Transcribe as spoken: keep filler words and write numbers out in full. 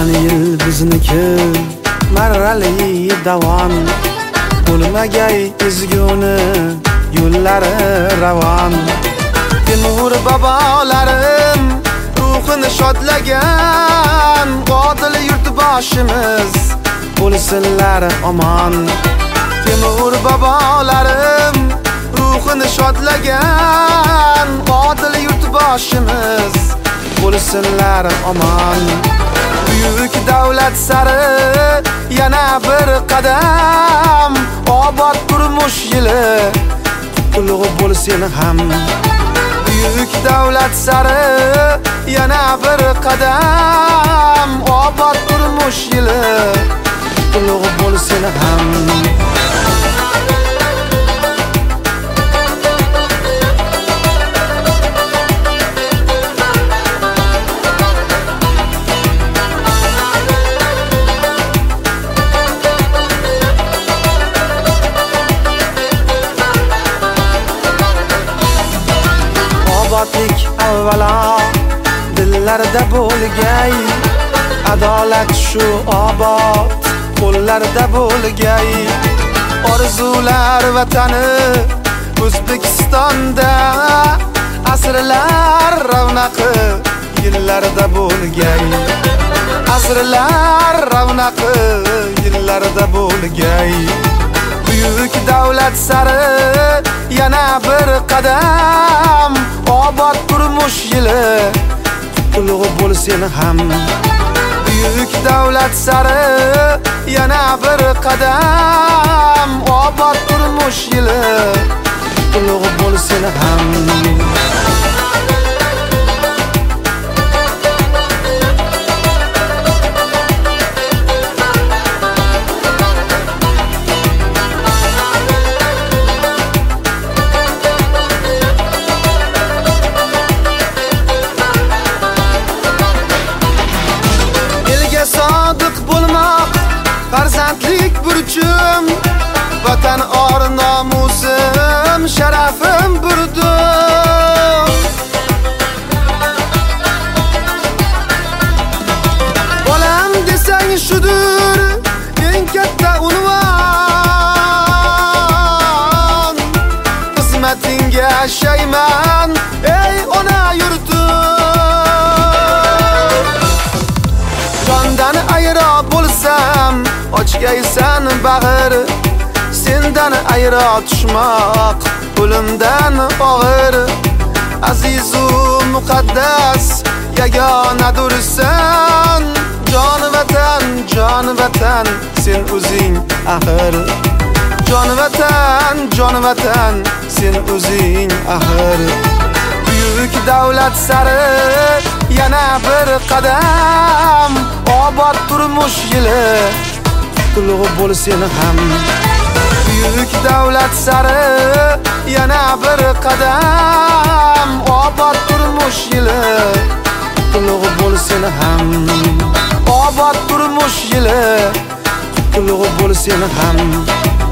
Yildan yil bizniki marrali davom, bo'lmagay ezguni yo'llari ravon. Temur bobolarim ruhini shodlagan qotil yurtboshimiz bo'lsinlar omon. Temur bobolarim ruhini shodlagan qotil yurtboshimiz bo'lsinlar omon. Buyuk davlat sari yana bir qadam, obod turmush yili qutlug' bo'lsin ham. Buyuk davlat sari yana bir qadam, obod turmush yili qutlug' bo'lsin ham. Obodlik avvalo dillarda bo'lgay, adolat shu obod qo'llarda bo'lgay. Orzular vatani O'zbekistonda asrlar ravnaqi yillarda bo'lgay. Asrlar ravnaqi yillarda bo'lgay. Buyuk davlat sari yana bir qadam, obod turmush yili qutlug' bo'lsin ham. Buyuk davlat sari yana bir qadam, obod turmush yili qutlug' bo'lsin ham. Sodiq bo'lmoq farzandlik burchim, vatan or nomusim, sharafim burdim. Bolam desang shudur eng katta unvon, xizmatingga shayman ey ona yurtim. Jondan ayro bo'lsam ochgaysan bag'ir, sendan ayro tushmoq o'limdan og'ir. Azizu muqaddas yagonadursan, jon vatan jon vatan sen o'zing axir. Jon vatan jon vatan sen o'zing axir. Buyuk davlat sari yana bir qadam, obod turmush yili qutlug' bo'lsin ham. Buyuk davlat sari yana bir qadam, obod turmush yili qutlug' bo'lsin ham. Obod turmush yili qutlug' bo'lsin ham.